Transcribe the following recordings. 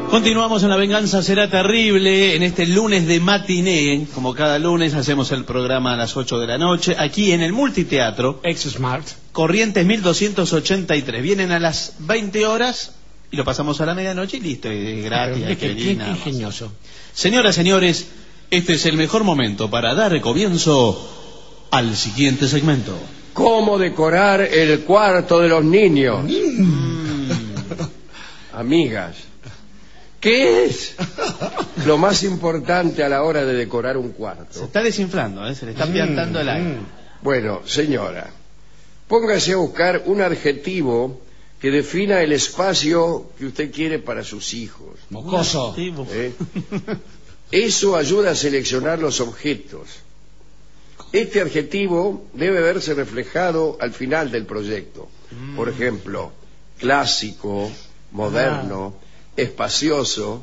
Continuamos en La Venganza Será Terrible, en este lunes de matiné. Como cada lunes hacemos el programa a las 8 de la noche, aquí en el Multiteatro Ex-Smart Corrientes 1283. Vienen a las 20 horas y lo pasamos a la medianoche y listo, es gratis. Qué ingenioso. Señoras, señores, este es el mejor momento para dar comienzo al siguiente segmento. ¿Cómo decorar el cuarto de los niños? Amigas, ¿qué es lo más importante a la hora de decorar un cuarto? Se está desinflando, se le está piantando el aire. Bueno, señora, póngase a buscar un adjetivo que defina el espacio que usted quiere para sus hijos. Mocoso. Eso ayuda a seleccionar los objetos. Este adjetivo debe verse reflejado al final del proyecto. Por ejemplo, clásico, moderno, espacioso,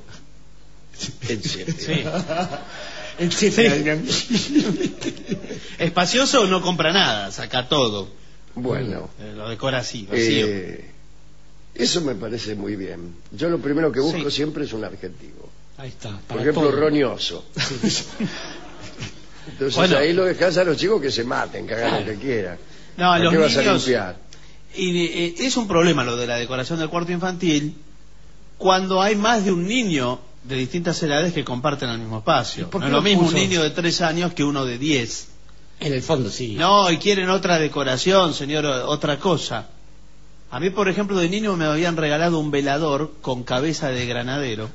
etcétera. Etcétera. Espacioso no compra nada, saca todo. Bueno, lo decora así, vacío. Eso me parece muy bien. Yo lo primero que busco siempre es un adjetivo. Ahí está. Por ejemplo, todo. Roñoso. Entonces bueno, ahí lo dejas a los chicos que se maten, que hagan lo que quieran. No, a los ¿qué niños, vas a limpiar? Y es un problema lo de la decoración del cuarto infantil cuando hay más de un niño de distintas edades que comparten el mismo espacio. No es lo mismo un niño de 3 años que uno de 10. En el fondo, sí. No, y quieren otra decoración, señor, otra cosa. A mí, por ejemplo, de niño me habían regalado un velador con cabeza de granadero.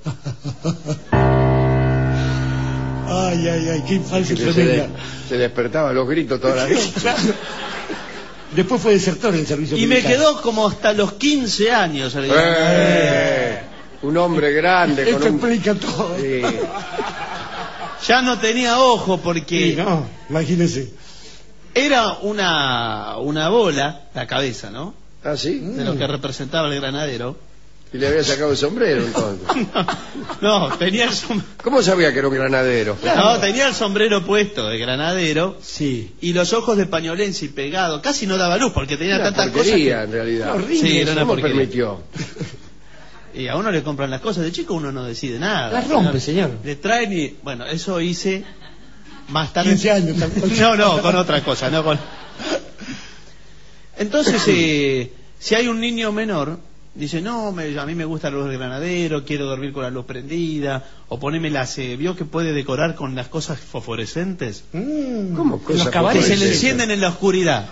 Ay, qué infancia tremenda. Se despertaba a los gritos toda la noche. Después fue desertor en el servicio y militar. Me quedó como hasta los 15 años. Un hombre grande. Esto explica todo. Sí. Ya no tenía ojo porque... Sí, no, imagínese. Era una bola, la cabeza, ¿no? ¿Ah, sí? De lo que representaba el granadero. ¿Y le había sacado el sombrero entonces? No, tenía el sombrero. ¿Cómo sabía que era un granadero? No, tenía el sombrero puesto de granadero. Sí. Y los ojos de pañolense y pegado. Casi no daba luz porque tenía tantas cosas que... en realidad. Sí, era una ¿Cómo porquería. permitió? Y a uno le compran las cosas. De chico uno no decide nada. Las rompe, señor. Le traen y... Bueno, eso hice más tarde. 15 años tampoco. No, con otra cosa. No con... Entonces, si hay un niño menor... Dice, no, a mí me gusta la luz del granadero, quiero dormir con la luz prendida, o poneme las... ¿Vio que puede decorar con las cosas fosforescentes? ¿Cómo cosas que se le encienden en la oscuridad.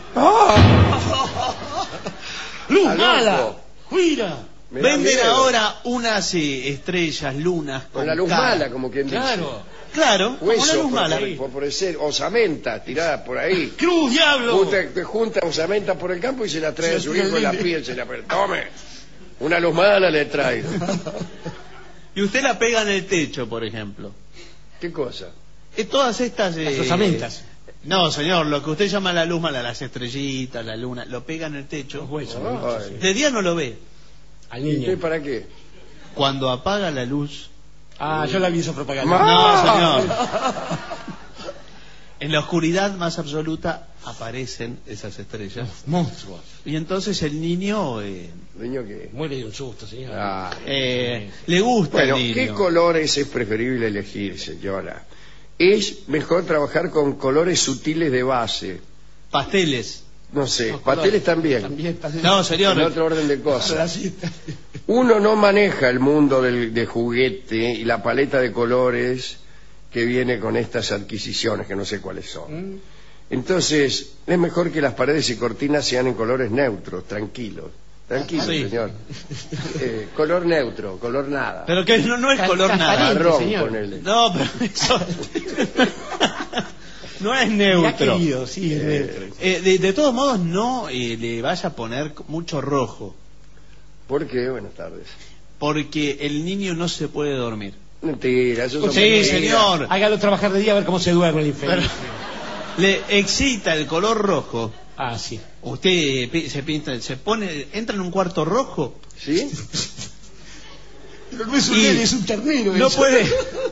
¡Luz mala! ¡Cuida! Venden ahora unas estrellas, lunas... Con la luz mala, como quien dice. Claro, como la luz mala. Por ser osamenta tirada por ahí. ¡Cruz, diablo! Te junta osamenta por el campo y se la trae a su hijo y la piel se la... ¡Tome! Una luz mala le traigo. Y usted la pega en el techo, por ejemplo. ¿Qué cosa? Todas estas... Las osamentas. No, señor, lo que usted llama la luz mala, las estrellitas, la luna, lo pega en el techo. Los huesos, de día no lo ve. Al niño. ¿Y para qué? Cuando apaga la luz... yo la vi esa propaganda. No, señor. En la oscuridad más absoluta aparecen esas estrellas. Monstruos. Y entonces el niño... ¿Niño qué? Muere de un susto, señor. Le gusta. Bueno, el niño. ¿qué colores es preferible elegir, señora? Es mejor trabajar con colores sutiles de base. Pasteles. No sé, pasteles también. No, señor. En otro orden de cosas. Uno no maneja el mundo de juguete y la paleta de colores que viene con estas adquisiciones, que no sé cuáles son. Entonces, es mejor que las paredes y cortinas sean en colores neutros, tranquilos. Tranquilo, señor. Color neutro, color nada. Pero que no es color nada. Marrón, ponele. No, pero eso... no es neutro. Querido, sí, es neutro. De todos modos, no le vaya a poner mucho rojo. ¿Por qué? Buenas tardes. Porque el niño no se puede dormir. Mentira, eso es... Sí, señor. Hágalo trabajar de día a ver cómo se duerme el infeliz. Le excita el color rojo. Ah, sí. Usted se pinta, se pone, entra en un cuarto rojo. ¿Sí? Pero no es un nene, es un ternero. No puede.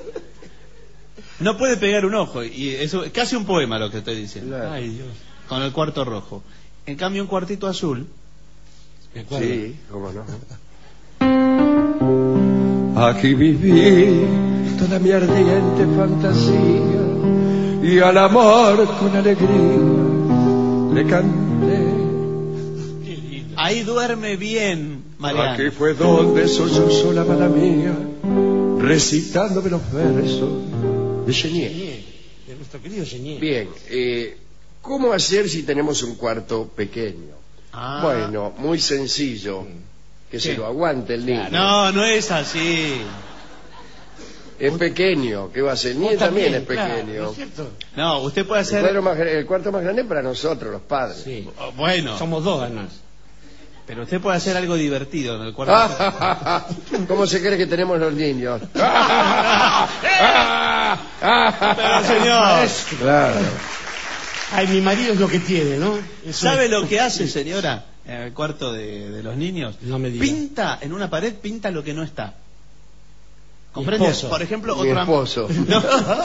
No puede pegar un ojo. Y eso es casi un poema lo que estoy diciendo. Claro. Ay, Dios. Con el cuarto rojo. En cambio, un cuartito azul. Me acuerdo. Sí, cómo no. Aquí viví toda mi ardiente fantasía y al amor con alegría le canté. Ahí duerme bien, Mariano. Aquí fue donde sollozó la mala mía, recitándome los versos de Chenier. De nuestro querido Chenier. Bien, ¿cómo hacer si tenemos un cuarto pequeño? Bueno, muy sencillo. Que se lo aguante el niño. No, no es así. Es pequeño, ¿qué va a hacer? El niño también es claro, pequeño. ¿no es cierto? No, usted puede hacer... El cuarto más grande es para nosotros, los padres. Sí. Bueno, Somos dos, además. pero usted puede hacer algo divertido en el cuarto. ¿Cómo se cree que tenemos los niños? Pero señor, Claro. Ay, mi marido es lo que tiene, ¿no? Eso ¿sabe es. lo que hace, señora, en el cuarto de los niños? No me diga. Pinta, en una pared, pinta lo que no está. ¿Comprende? esposo. Por ejemplo, Mi esposo. No.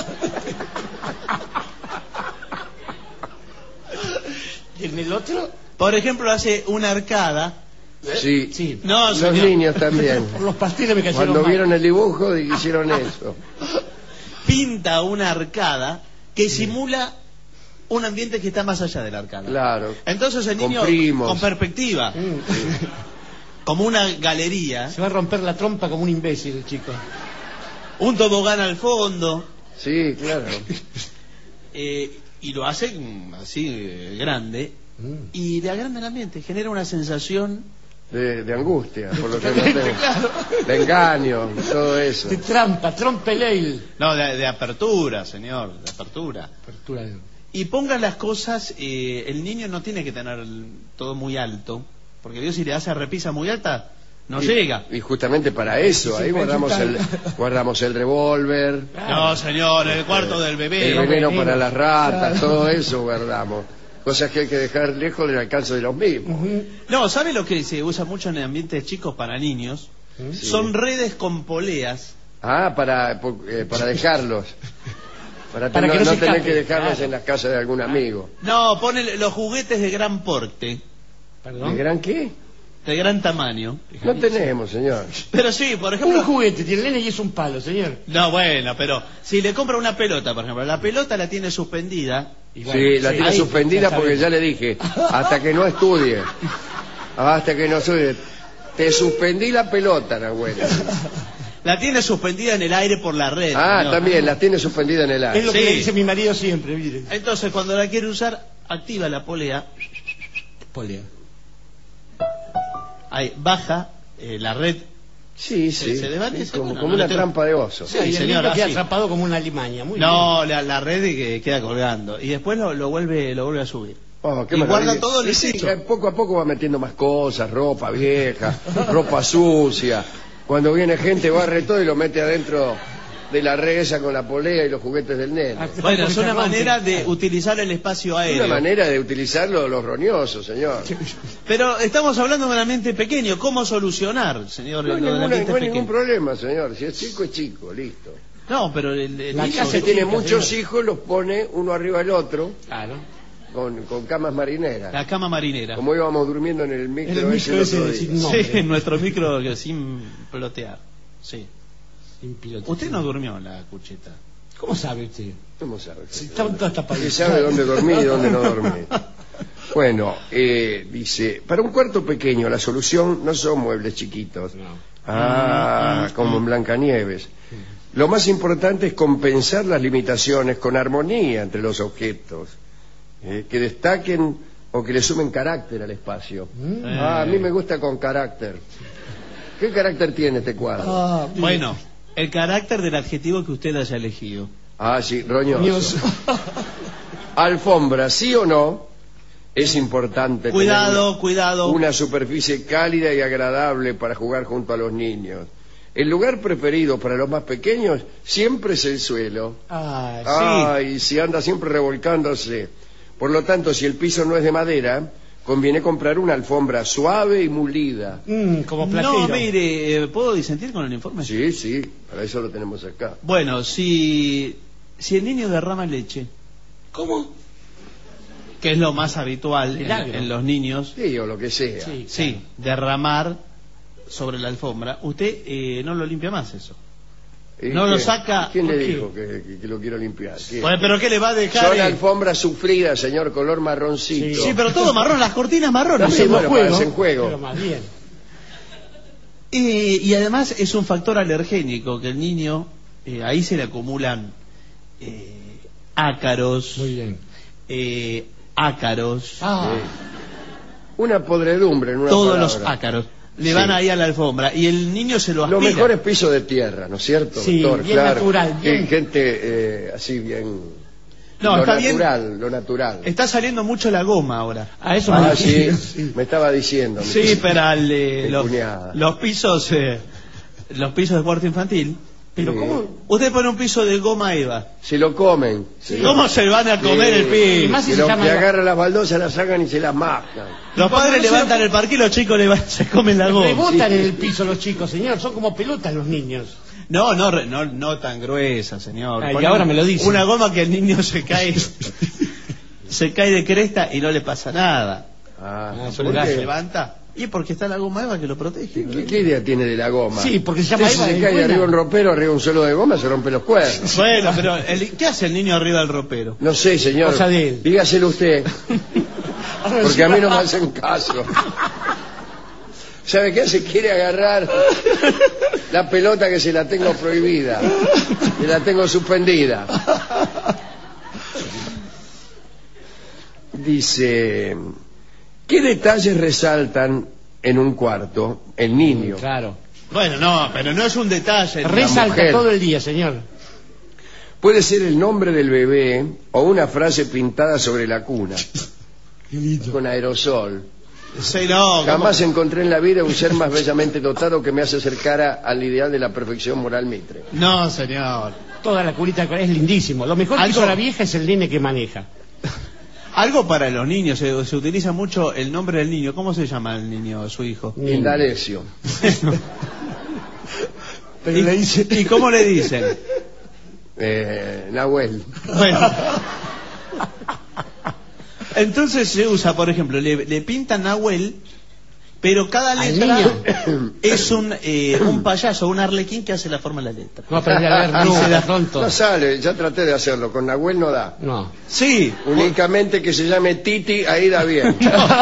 ¿Y en el otro? Por ejemplo, hace una arcada. Sí. Sí. No, Los señor. niños también. Por los pasteles me cayeron Cuando mal. vieron el dibujo hicieron eso. Pinta una arcada que simula un ambiente que está más allá de la arcada. Claro. Entonces el niño, Con primos. con perspectiva, como una galería, Se va a romper la trompa como un imbécil el chico. un tobogán al fondo, Sí, claro. y lo hace así grande, y le agranda el ambiente, genera una sensación... De angustia, por lo que no tengo. De engaño, todo eso. De trampa, trompeleil. No, de apertura, señor, de apertura. Apertura de... Y pongan las cosas, el niño no tiene que tener todo muy alto, porque Dios si le hace repisa muy alta, no llega. Y justamente para eso, ahí guardamos el revólver, No, señor, en el cuarto del el bebé. veneno para las ratas, todo eso guardamos. Cosas que hay que dejar lejos del alcance de los mismos. No, ¿sabe lo que se usa mucho en ambientes chicos para niños? Sí. Son redes con poleas. Para dejarlos. Para Para no que no se tener escape, que dejarlos claro. en la casa de algún amigo. No, pone los juguetes de gran porte, ¿Perdón? ¿De gran qué? de gran tamaño. No tenemos, señor. Pero sí, por Un ejemplo... juguete, tiene el nene y es un palo, señor. No, bueno, pero si le compra una pelota, por ejemplo, la pelota la tiene suspendida. Y bueno, Sí, la tiene ahí suspendida está porque bien. ya le dije, hasta que no estudie. Hasta que no estudie. Te suspendí la pelota, Nahuela. La tiene suspendida en el aire por la red. señor. También, la tiene suspendida en el Es aire. lo que Sí. le dice mi marido siempre, mire. Entonces, cuando la quiere usar, activa la polea, Polea. ahí baja la red. Sí, sí. se levanta y Sí, se- como, bueno, como no una le tengo- trampa de oso. Sí, y el señor, niño queda así. atrapado como una limaña. Muy No, la red que queda colgando. Y después lo vuelve a subir. Oh, qué Y guarda maravilla. todo en el Sí, techo. poco a poco va metiendo más cosas, ropa vieja, ropa sucia. Cuando viene gente barre todo y lo mete adentro de la red esa con la polea y los juguetes del nene. Bueno, es Se una rompe. manera de utilizar el espacio Es aéreo. una manera de utilizarlo los roñosos, señor. Pero estamos hablando de un ambiente pequeño. ¿Cómo solucionar, señor? No hay, lo del ambiente no hay ningún pequeño? problema, señor. Si es chico, listo. No, pero el La niño- casa Si tiene chica, muchos señor. hijos, los pone uno arriba del otro Claro. con camas marineras. la cama marinera. Como íbamos durmiendo en el micro, En el micro ese el otro ese, día. no. Sí, hombre. en nuestro micro sin plotear. Sí. Sin piloto. Usted no durmió en la cucheta. ¿Cómo sabe usted? ¿Cómo sabe? Si estaban todas ¿Quién tapaditas. sabe dónde dormí y dónde no dormí? Bueno, dice, para un cuarto pequeño la solución no son muebles chiquitos. No. Como en Blancanieves. Lo más importante es compensar las limitaciones con armonía entre los objetos, que destaquen o que le sumen carácter al espacio. A mí me gusta con carácter. ¿Qué carácter tiene este cuadro? Ah, mire. Bueno, el carácter del adjetivo que usted haya elegido. Sí, roñoso. Dios. Alfombra, ¿sí o no? Es importante Cuidado, tener cuidado. una superficie cálida y agradable para jugar junto a los niños. El lugar preferido para los más pequeños siempre es el suelo. Ay, Y si anda siempre revolcándose. Por lo tanto, si el piso no es de madera, conviene comprar una alfombra suave y mulida. como platero. No, mire, ¿puedo disentir con el informe? Sí, para eso lo tenemos acá. Bueno, si el niño derrama leche, ¿Cómo? que es lo más habitual Milagro. en los niños, Sí, o lo que sea. Sí. sí, derramar sobre la alfombra, usted no lo limpia más eso. No lo saca. ¿Quién le dijo que lo quiero limpiar? Bueno, pero ¿qué le va a dejar? Son alfombras sufridas, señor, color marroncito. Sí, pero todo marrón, las cortinas marrones. Sí, bueno, hacen juego. Pero más bien. Y además es un factor alergénico que el niño, ahí se le acumulan ácaros. Muy bien. Ácaros. Una podredumbre en una todos palabra. los ácaros. Le van ahí a la alfombra y el niño se lo aspira. Lo mejor es piso de tierra, ¿no es cierto, Sí, doctor? bien natural, bien. Gente así bien... No, lo está natural, bien. Lo natural. Está saliendo mucho la goma ahora. Eso me sí, sí. me estaba diciendo. Sí, pero los pisos de cuarto infantil. Pero Sí. ¿cómo? Usted pone un piso de goma eva. Se lo comen. ¿Cómo se van a comer el Y piso? más si Que se los llama... que agarran las baldosas, las sacan y se las mascan. Los padres levantan el parque y los chicos se comen la goma. Rebotan en el piso los chicos, señor. Son como pelotas los niños. No tan gruesa, señor. Ay, Pone y ahora me lo dice. Una goma que el niño se cae de cresta y no le pasa nada. es ¿Por un qué gasto. se levanta? Y porque está la goma eva que lo protege. ¿Qué idea tiene de la goma? Sí, porque se llama Si Eva. se es cae de buena. arriba un ropero, arriba un suelo de goma, se rompe los cuernos. Bueno, pero ¿qué hace el niño arriba del ropero? No sé, señor. Cosa de él. Dígaselo usted. Porque a mí no me hacen caso. ¿Sabe qué hace? Quiere agarrar la pelota que se la tengo prohibida. Que la tengo suspendida. Dice... ¿Qué detalles resaltan en un cuarto el niño? Claro. Bueno, no, pero no es un detalle. Resalta mujer. todo el día, señor. Puede ser el nombre del bebé o una frase pintada sobre la cuna. Con aerosol. Sí, no, Jamás encontré en la vida un ser más bellamente dotado que me hace acercar al ideal de la perfección moral mitre. no, señor. Toda la curita es lindísimo. Lo mejor que Algo- hizo la vieja es el nene que maneja. Algo para los niños, se utiliza mucho el nombre del niño. ¿Cómo se llama el niño, su hijo? Indalecio. Pero ¿Y, le dice... ¿Y cómo le dicen? Nahuel. Bueno. Entonces se usa, por ejemplo, le pintan Nahuel, pero cada ¿Al letra niño? es un payaso, un arlequín que hace la forma de la letra. No aprendí a ver nunca, tonto. No sale, ya traté de hacerlo. Con Nahuel no da. No. Sí. Únicamente que se llame Titi, ahí da bien.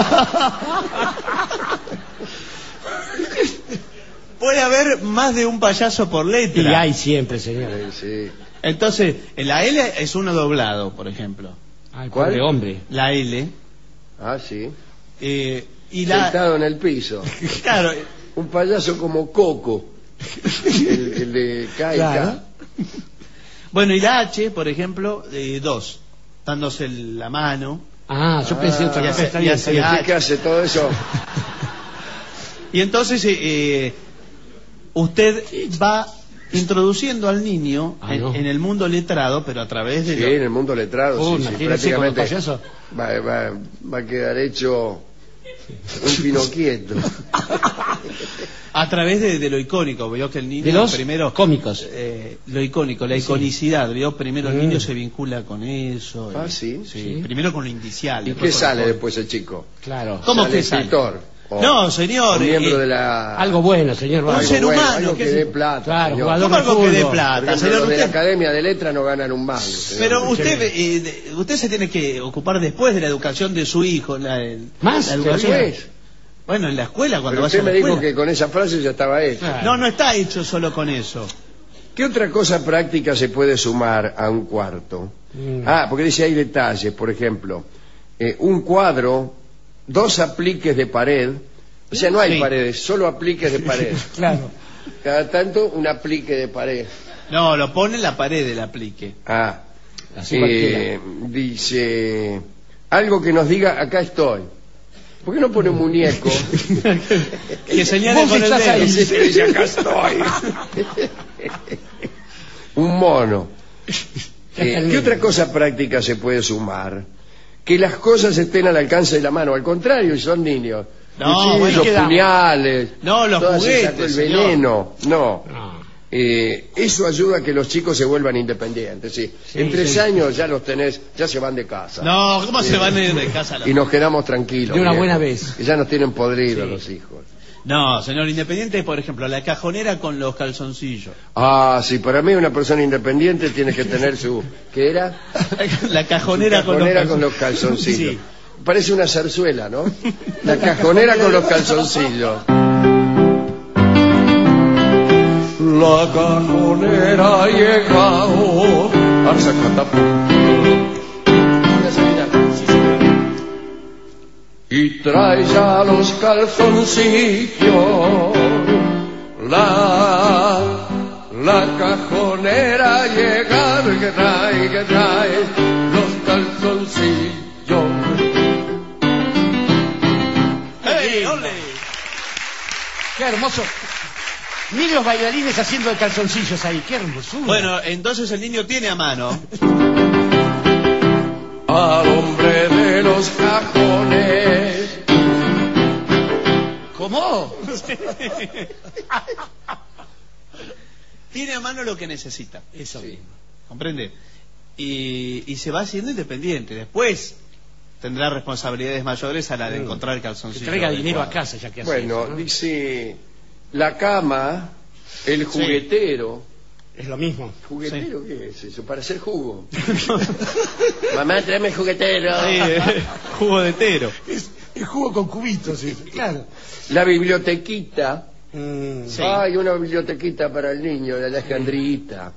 Puede haber más de un payaso por Y letra. hay siempre, señor. Sí. Entonces, la L es uno doblado, por ejemplo. Ay, ¿Cuál? pobre hombre. La L. Ah, sí. Y la... Sentado en el piso. Claro, Un payaso como Coco. El de K y Claro. K. bueno, y la H, por ejemplo, dos, dándose la mano. Ah, yo pensé otra ya cosa. sé, Está bien, ya está sé. bien. ¿Y qué hace todo eso? Y entonces usted va introduciendo al niño no. en el mundo letrado, pero a través de... Sí, en el mundo letrado. Sí, sí, imagínese con los prácticamente payasos. va a quedar hecho un pinoquieto. A través de lo icónico, veo que el niño De los primero... cómicos. Lo icónico, la iconicidad, veo primero el niño se vincula con eso. Ah, ¿sí? Sí. Primero con lo indicial. ¿Y después qué con sale lo- después el chico? Claro. ¿Cómo ¿Sale que sale? escritor? O- No, señor. o miembro de la... Algo bueno, señor. Un algo ser bueno. humano, algo ¿qué que es? dé plata. Claro, señor. jugador ¿Cómo de algo que dé fútbol. plata, Por ejemplo, señor? los de la Usted- Academia de Letras no ganan un mango. señor. Pero usted se tiene que ocupar después de la educación de su hijo. ¿Más? La educación. Después. Bueno, en la escuela, cuando Pero vaya usted a la me dijo escuela. que con esa frase ya estaba hecho. Claro. No está hecho solo con eso. ¿Qué otra cosa práctica se puede sumar a un cuarto? Porque dice hay detalles, por ejemplo, un cuadro, 2 apliques de pared, o sea, no hay Sí. paredes, solo apliques de pared. Claro. Cada tanto un aplique de pared. No, lo pone en la pared del aplique. Así cualquiera. Dice algo que nos diga acá estoy. ¿Por qué no pone un muñeco? Que señale Vos con el estás dedo. ahí. Ese que dice acá estoy. Un mono. ¿Qué otra cosa práctica se puede sumar? Que las cosas estén al alcance de la mano. Al contrario, son niños. No, Cuchillos, bueno, ¿qué damos? puñales. No, los todas esas juguetes, cosas, el señor. veneno. No. No. Eso ayuda a que los chicos se vuelvan independientes. Sí. Sí, En 3 sí. años ya los tenés, ya se van de casa. No, ¿cómo se van a ir de casa? Y nos quedamos tranquilos. De una viejo. buena vez. Que ya nos tienen podridos Sí. los hijos. No, señor, independiente es, por ejemplo, la cajonera con los calzoncillos. Ah, sí, para mí una persona independiente tiene que tener su... ¿Qué era? La cajonera, Con los calzoncillos. Sí. Parece una zarzuela, ¿no? La cajonera con los calzoncillos. La cajonera ha llegado. Y trae ya los calzoncillos. La cajonera llega, que trae los calzoncillos. ¡Hey, ole! ¡Qué hermoso! Miren los bailarines haciendo calzoncillos ahí, qué hermosura. Bueno, entonces el niño tiene a mano al hombre de los cajones. ¿Cómo? tiene a mano lo que necesita. Eso mismo. ¿Comprende? Y se va haciendo independiente. Después tendrá responsabilidades mayores a la de encontrar el calzoncillo. Que traiga dinero adecuado. a casa, ya que hace Bueno, eso, ¿no? dice la cama, el juguetero. Es lo mismo. ¿Juguetero qué es eso? Para hacer jugo. Mamá, tráeme el juguetero. Sí, jugo de tero. Es jugo con cubitos, sí. Claro. La bibliotequita. Sí. Hay una bibliotequita para el niño, la Alejandrita.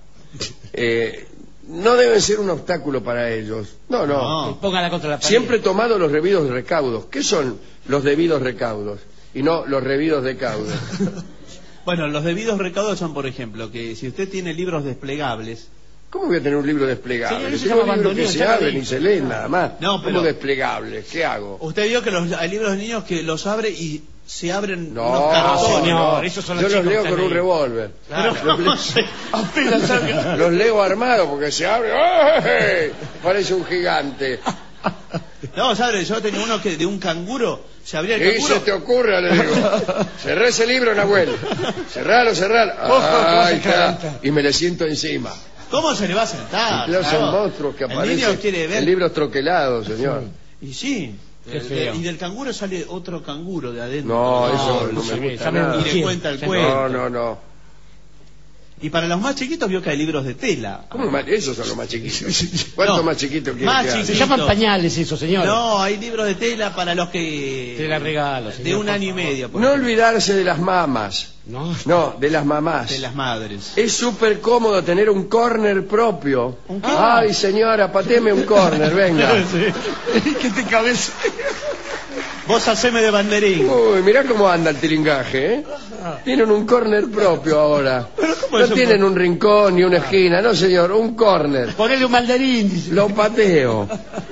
No debe ser un obstáculo para ellos. No, no. No. Póngala contra la pared. Siempre tomado los debidos recaudos. ¿Qué son los debidos recaudos? Y no los debidos decaudos. Bueno, los debidos recaudos son, por ejemplo, que si usted tiene libros desplegables... ¿Cómo voy a tener un libro desplegable? Señor, eso Tengo se llama libros que bandoneón, se ya lo abren dije. y se leen nada más. No, pero- ¿Cómo desplegable? ¿Qué hago? Usted vio que hay libros de niños que los abre y se abren No, unos cartones. señor, no. esos son los Yo los chicos leo que con están un ahí. revólver. Pero ¿cómo se- Apenas salga. Los leo armados porque se abre. ¡Ay! Parece un gigante. No, ¿sabe? Yo tenía uno que de un canguro, se abría el ¿Qué canguro... se te ocurre? Le digo. Cerrá ese libro, Nahuel. Cerralo. Ahí está. Y me le siento encima. ¿Cómo se le va a sentar? Claro, son Claro. monstruos que El aparecen niño quiere ver... en libros troquelados, señor. Y sí. Qué feo. Y del canguro sale otro canguro de adentro. No, eso no no se me ve, gusta ya me nada. Y le cuenta el No, cuento. No. Y para los más chiquitos vio que hay libros de tela. ¿Cómo más? Esos son los más chiquitos. ¿Cuánto No, más chiquito quiere más que haya? Se llaman pañales eso, señor. No, hay libros de tela para los que... Te la regalo, señor, De un por año y favor. medio. por No ejemplo. olvidarse de las mamas. No. No, de las mamás. De las madres. Es súper cómodo tener un corner propio. ¿Un qué? Ay, señora, pateme un corner, venga. ¿Qué te cabeza? Vos haceme de banderín. Uy, mirá cómo anda el tiringaje, ¿eh? Tienen un corner propio ahora. ¿cómo No es un tienen un rincón ni una esquina, no señor, un corner. Ponele un mandarín, dice. Lo pateo.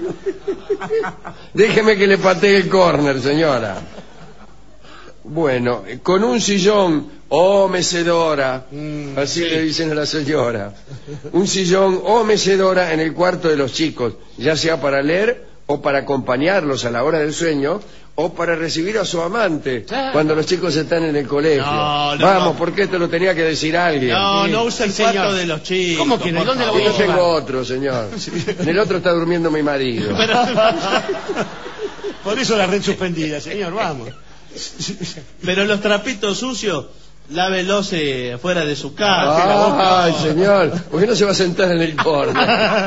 Déjeme que le patee el corner, señora. Bueno, con un sillón, oh mecedora, así le dicen a la señora. Un sillón, oh mecedora, en el cuarto de los chicos, ya sea para leer o para acompañarlos a la hora del sueño, o para recibir a su amante Claro. cuando los chicos están en el colegio. No, Vamos, no. porque esto lo tenía que decir alguien. No, Sí, no usa el sí, señor. cuarto de los chicos. ¿Cómo que no? por ¿Dónde lo favor. voy Yo a tengo llevar? otro, señor. En el otro está durmiendo mi marido. Por eso la red suspendida, señor, vamos. Pero los trapitos sucios, lávelos fuera de su casa. la boca. Ay, señor, ¿por qué no se va a sentar en el corner?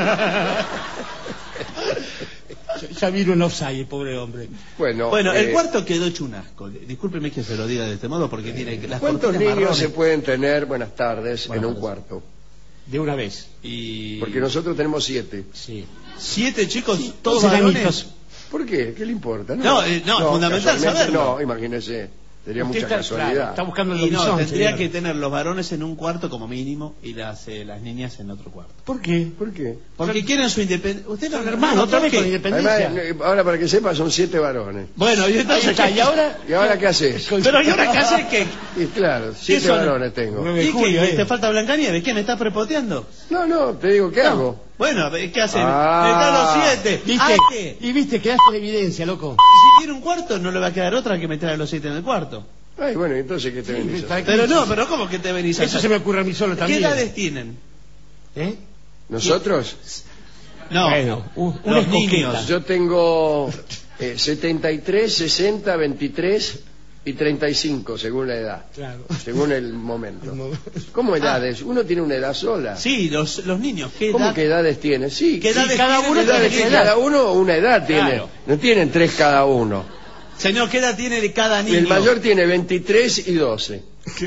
Ya vino en offside, el pobre hombre. Bueno, Bueno, el cuarto quedó hecho un asco. Discúlpeme que se lo diga de este modo porque tiene que las ¿cuántos cortinas niños se marrones pueden tener, buenas tardes, Buenas en un tardes. cuarto? De una vez. y Porque nosotros tenemos 7. Sí. 7 chicos, todos Todos varones. enanitos. ¿Por qué? ¿Qué le importa? No, es fundamental casualmente saberlo. No, imagínese, sería Usted mucha está, claro, casualidad. está buscando el Y no, lobizón, tendría señor. que tener los varones en un cuarto como mínimo y las niñas en otro cuarto. ¿Por qué? ¿Por qué? Porque quieren su independencia. Usted no, Son hermanos, otra vez con Además, independencia. ahora para que sepa, son 7 varones. Bueno, y Ahí entonces está, y ahora... ¿Y ahora qué haces? Pero ¿y ahora qué hace? ¿Qué? Y claro, 7 son? varones tengo. 9 de ¿Y julio, qué? eh. ¿Te falta Blancanieves? ¿Qué? ¿Me estás prepoteando? No, te digo, ¿qué hago? Bueno, ¿qué hacen? Ah. Me están los 7. ¿Viste? ¿Qué? Y viste, quedaste en evidencia, loco. Si tiene un cuarto, no le va a quedar otra que meter a los 7 en el cuarto. Ay, bueno, entonces, ¿qué te venís a hacer? Pero no, pero ¿cómo que te venís a Eso hacer? se me ocurre a mí solo ¿Qué también. edades tienen? ¿Eh? ¿Nosotros? No, Bueno, una los escoqueta. niños. Yo tengo 73, 60, 23, y 35, según la edad. Claro. Según el momento. ¿Cómo edades? Uno tiene una edad sola. Sí, los niños. ¿Cómo que edades tiene? Sí, ¿Qué edades cada tienen? uno edades tiene tiene cada uno una edad tiene. Claro. No tienen 3 cada uno. Señor, ¿qué edad tiene de cada niño? El mayor tiene 23 y 12.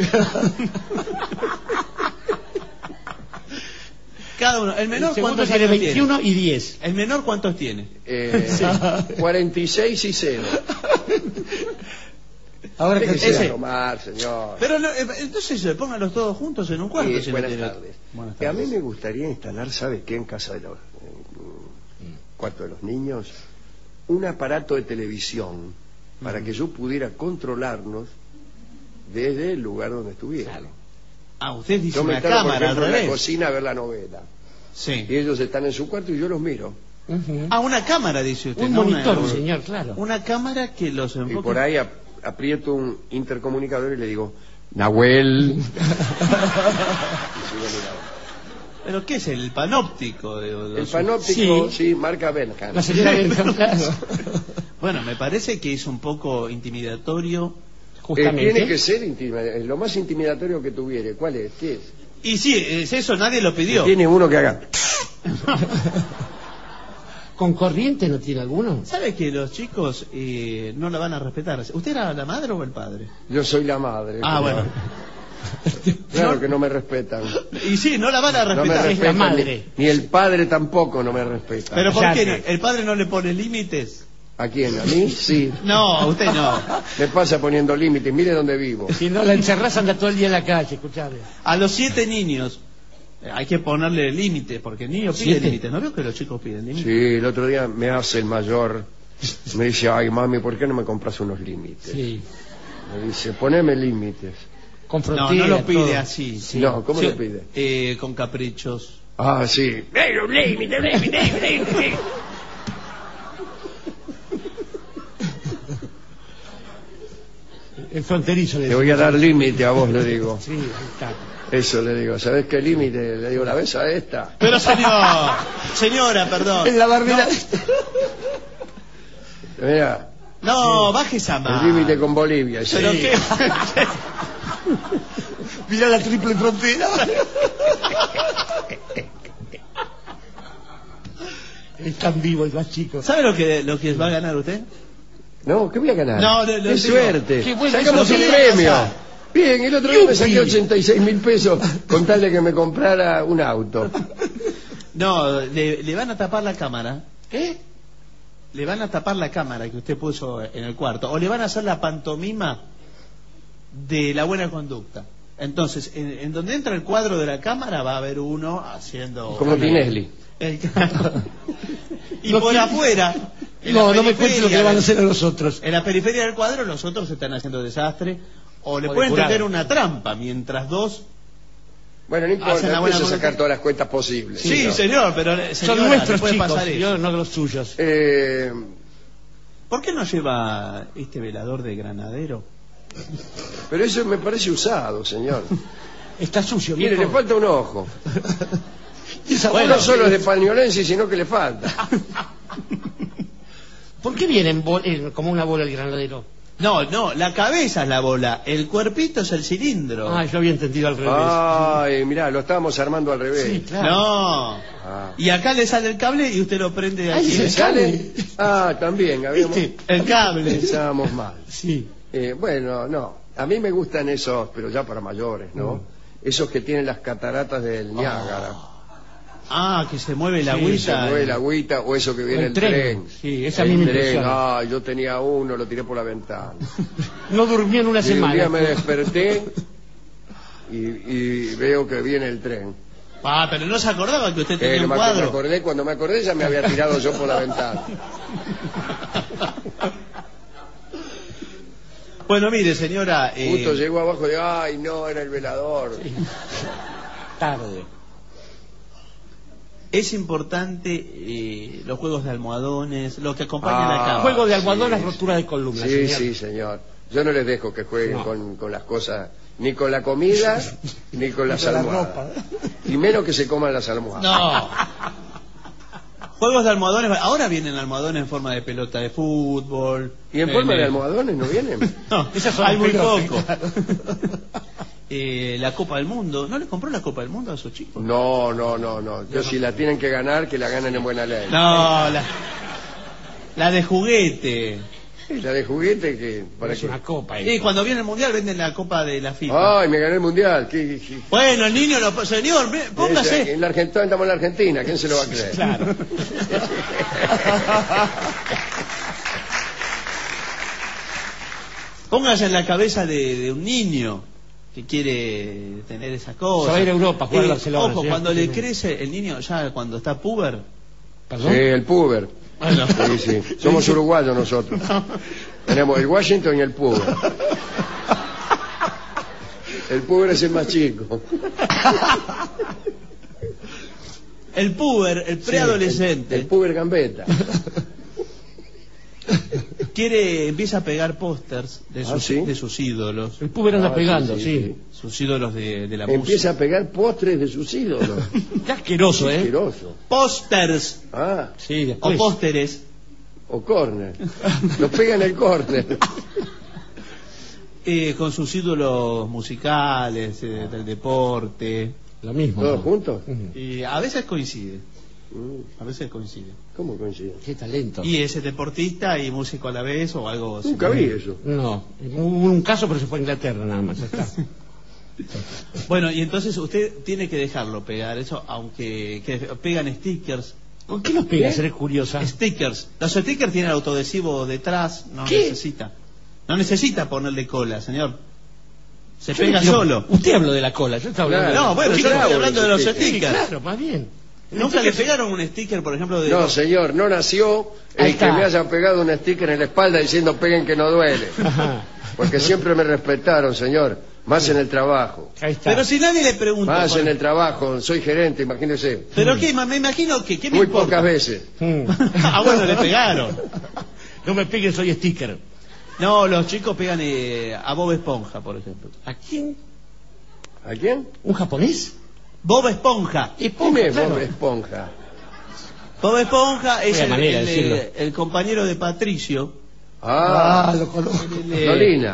Cada uno. ¿El menor El segundo cuántos tiene años 21 y 10. tiene? ¿El menor cuántos tiene? 46 y 0. Ahora que Déjese tomar, señor. Pero no, entonces pónganlos todos juntos en un cuarto. Sí, si no buenas tiene- tardes. Buenas A mí tardes. me gustaría instalar, ¿sabe qué? En casa de los cuarto de los niños, un aparato de televisión para que yo pudiera controlarnos desde el lugar donde estuviera. Ah, usted dice Yo me una instalo, por cámara al ejemplo, en la revés. cocina a ver la novela. Sí. Y ellos están en su cuarto y yo los miro. Ah, una cámara, dice usted. Un no monitor, una, señor, claro. Una cámara que los Y enfoque. por ahí aprieto un intercomunicador y le digo, Nahuel. Y sigo mirando. ¿Pero qué es el panóptico? El panóptico, sí, marca Benham. La señora Benham, claro. Bueno, me parece que es un poco intimidatorio. Justamente. Tiene que ser lo más intimidatorio que tuviere. ¿Cuál es? ¿Qué es? Y sí, es eso, nadie lo pidió. Tiene uno que haga. ¿Con corriente no tiene alguno? ¿Sabe que los chicos no la van a respetar? ¿Usted era la madre o el padre? Yo soy la madre. Ah, pero- bueno. Claro que no me respetan. Y sí, no la van a No me respetar. Es la respetan. madre. Ni el padre tampoco no me respeta. ¿Pero por Ya qué? que- No? ¿El padre no le pone límites? ¿A quién? ¿A mí? Sí. No, a usted no. Me pasa poniendo límites. Mire dónde vivo. Si no la encerrás anda todo el día en la calle, escuchame. A los 7 niños hay que ponerle límites, porque el niño pide 7. límites. ¿No veo que los chicos piden límites? Sí, el otro día me hace el mayor. Me dice, ay mami, ¿por qué no me compras unos límites? Sí. Me dice, poneme límites. Con No, frontera, no lo pide todo. así. Sí. No, ¿cómo Sí, lo pide? con caprichos. Ah, sí. El fronterizo Te voy a dar límite a vos, le digo. Sí, está. Eso le digo. ¿Sabés qué límite? Le digo, ¿la ves a esta? Pero señora, perdón. En la barbera. Mira, No, baje esa mano. el límite con Bolivia. Sí. Pero qué. Mirá la triple frontera. Es tan vivo el más chico. ¿Sabe lo que va a ganar usted? No, ¿qué voy a ganar? No, ¡Qué digo, suerte! qué bueno, Sacamos eso un es lo que le premio. pasa. Bien, el otro día me saqué ¡Yupi! 86.000 pesos con tal de que me comprara un auto. No, le van a tapar la cámara. ¿Eh? Le van a tapar la cámara que usted puso en el cuarto. O le van a hacer la pantomima de la buena conducta. Entonces, en donde entra el cuadro de la cámara va a haber uno haciendo... Como Tinelli. Y No por tiene- afuera... en No, la no me cuentes lo que periferia le van a del- hacer a los otros. En la periferia del cuadro los otros están haciendo desastre. O le O pueden depurado. tender una trampa mientras dos... Bueno, no importa, Hacen la no buena empiezo a sacar conducta. todas las cuentas posibles. Sí, ¿no? señor, pero... Son señora, nuestros le puede chicos, pasar eso. yo no los suyos. ¿Por qué no lleva este velador de granadero? Pero eso me parece usado, señor. Está sucio, Mire, viejo. le falta un ojo. Esa Bueno, bola- no solo es de pañolense, sino que le falta. ¿Por qué viene como una bola el granadero? No, la cabeza es la bola, el cuerpito es el cilindro. Ah, yo había entendido al revés. Ay, mirá, lo estábamos armando al revés. Sí, claro. No. Ah. Y acá le sale el cable y usted lo prende Ahí aquí. se ¿Le sale? Ah, también, habíamos... ¿Viste? El cable. Pensábamos mal. Sí. Bueno, no. A mí me gustan esos, pero ya para mayores, ¿no? Esos que tienen las cataratas del Niágara. Ah, que se mueve la Sí, agüita. Se mueve la agüita o eso que viene El el tren. tren. Sí, esa el a mí me tren. impresiona. Ah, yo tenía uno, lo tiré por la ventana. No durmió en una Y un semana. día me desperté y veo que viene el tren. Ah, pero no se acordaba que usted tenía No un me cuadro. acordé, cuando me acordé ya me había tirado yo por la ventana. Bueno, mire, señora. Justo llegó abajo de, ay, no, era el velador. Tarde. Es importante los juegos de almohadones, lo que acompaña a la cama. Juego de almohadones, sí. rotura de columna. Sí, señor. sí, señor. Yo no les dejo que jueguen No. con las cosas, ni con la comida, ni con las con la almohadas. ropa. Y menos que se coman las almohadas. No. Juegos de almohadones, ahora vienen almohadones en forma de pelota de fútbol. ¿Y en forma de almohadones no vienen? No, Esas son hay muy pelotas, poco. claro. La Copa del Mundo, ¿no le compró la Copa del Mundo a esos chicos? No. Yo si la tienen que ganar, que la ganen en buena ley. No, la de juguete. La de juguete que... ¿para Es qué? una copa. Y cuando viene el Mundial venden la Copa de la FIFA. Ay, me gané el mundial. Bueno, el niño, señor, póngase. En la Argentina, estamos en la Argentina, ¿quién se lo va a creer? Claro. Póngase en la cabeza de un niño que quiere tener esa cosa. Se va a ir a Europa, jugar a Barcelona. Ojo, ¿sí? cuando le crece el niño, ya cuando está puber. ¿Perdón? Sí, el puber. Bueno. Sí. Somos uruguayos nosotros. Tenemos el Washington y el puber. El puber es el más chico. El puber, el preadolescente, El puber gambeta. empieza a pegar pósters ¿sí? de sus ídolos. El puber anda pegando, sí, sí. Sus ídolos de la música. Empieza a pegar postres de sus ídolos. Qué asqueroso, ¿eh? Asqueroso. Pósters Ah, Sí, o después. pósteres. o córner. Lo pega en el córner. Con sus ídolos musicales, del deporte. Lo mismo. ¿Todos ¿no? juntos? Y a veces coincide. Mm, A veces coincide. ¿Cómo coincide? Qué talento. Y es deportista y músico a la vez o algo así. Nunca vi eso. No, hubo un caso, pero se fue a Inglaterra nada más. Ya está. Bueno, y entonces usted tiene que dejarlo pegar eso, aunque pegan stickers. ¿Con qué los pega? Seré curiosa. Stickers. Los stickers tienen autoadhesivo detrás, no ¿Qué? necesita. No necesita ponerle cola, señor. Se Yo pega no- solo. Usted habló de la cola, yo estaba hablando Claro. de No, bueno, Sí, yo claro, estoy hablando de los sí, stickers. Claro, más bien. ¿Nunca le pegaron un sticker, por ejemplo, de... No, señor, no nació Ahí el que está. me haya pegado un sticker en la espalda diciendo peguen que no duele. Ajá. Porque siempre me respetaron, señor. Más en el trabajo. Ahí está. Pero si nadie le pregunta... Más por- en el trabajo. Soy gerente, imagínese. Pero qué, me imagino que... ¿qué me Muy importa? pocas veces. Mm. Ah, bueno, le pegaron. No me peguen, soy sticker. No, los chicos pegan a Bob Esponja, por ejemplo. ¿A quién? ¿A quién? ¿Un japonés? Bob Esponja. ¿Quién es claro. Bob Esponja? Bob Esponja es Buena manera de decirlo. el compañero de Patricio. Ah, lo conozco. Lolina.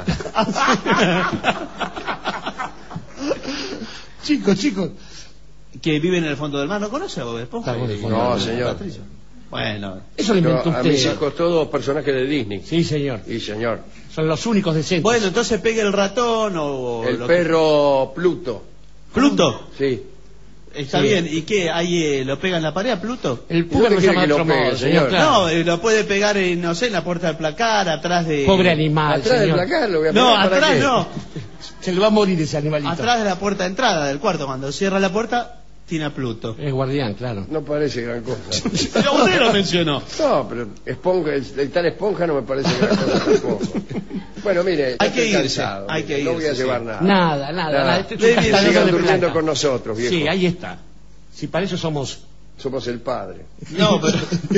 Chicos. Que vive en el fondo del mar. ¿No conoce a Bob Esponja? Está en el fondo No, de señor. Patricio. Bueno, Eso lo inventó A mis usted. hijos todos personajes de Disney. Sí, señor. Y señor. Son los únicos decentes. bueno, entonces pegue el ratón o... El lo perro Pluto. que- Pluto. Sí. Está Sí. bien. ¿Y qué? ¿Ahí lo pega en la pared a Pluto? El ¿Y puber dónde lo quiere llama que de lo otro pegue, modo, señor? claro. No, lo puede pegar, no sé, en la puerta del placar, atrás de... Pobre animal, Atrás del señor. placar lo voy a No, pegar, ¿para atrás qué? no. Se le va a morir ese animalito. Atrás de la puerta de entrada del cuarto. Cuando cierra la puerta, tiene a Pluto. Es guardián, claro. No parece gran cosa. Pero usted lo mencionó. No, pero esponja, el tal esponja no me parece gran cosa tampoco. Bueno, mire, Hay ya que estoy irse, cansado, hay que no voy a irse, llevar sí. nada. Nada. Este es un Sigan castañón Sigan de durmiendo plata. con nosotros, viejo. Sí, ahí está. Si para eso somos... Somos el padre. No, pero...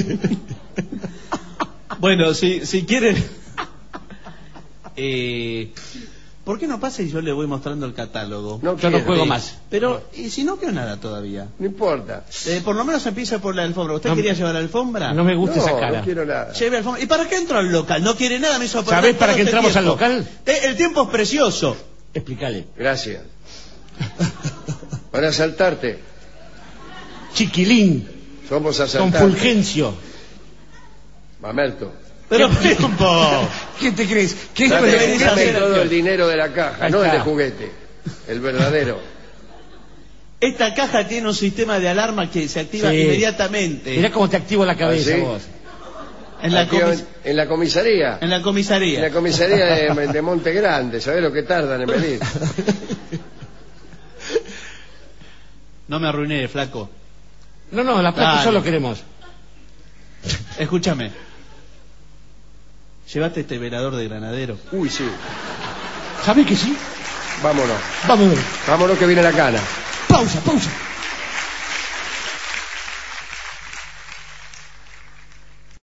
Bueno, si quieren... ¿Por qué no pasa y yo le voy mostrando el catálogo? No Yo no quiero. juego más. Pero, ¿y si no quedó nada todavía? No importa. Por lo menos empieza por la alfombra. ¿Usted No, quería llevar la alfombra? No me gusta esa No, cara. no quiero nada. Lleve alfombra. ¿Y para qué entro al local? ¿No quiere nada? Me hizo perder ¿Sabés para todo qué este entramos al tiempo. local? El tiempo es precioso. Explícale. Gracias. Para asaltarte. Chiquilín, Somos con asaltantes. Fulgencio. Mamerto. Pero tiempo. ¿Qué te crees? ¿Qué Dame, venís a dame hacer? todo el dinero de la caja, Ahí no el está. de juguete. El verdadero. Esta caja tiene un sistema de alarma que se activa Sí. inmediatamente. Mirá cómo te activo la cabeza ¿Ah, sí? vos. En la, En la comisaría. en la comisaría. En la comisaría de Monte Grande. ¿Sabés lo que tardan en venir? No me arruiné, flaco. No, la plata Dale. solo queremos. Escúchame. Llévate este velador de granadero. Uy, sí. ¿Sabés que sí? Vámonos. Vámonos. Vámonos que viene la cana. Pausa.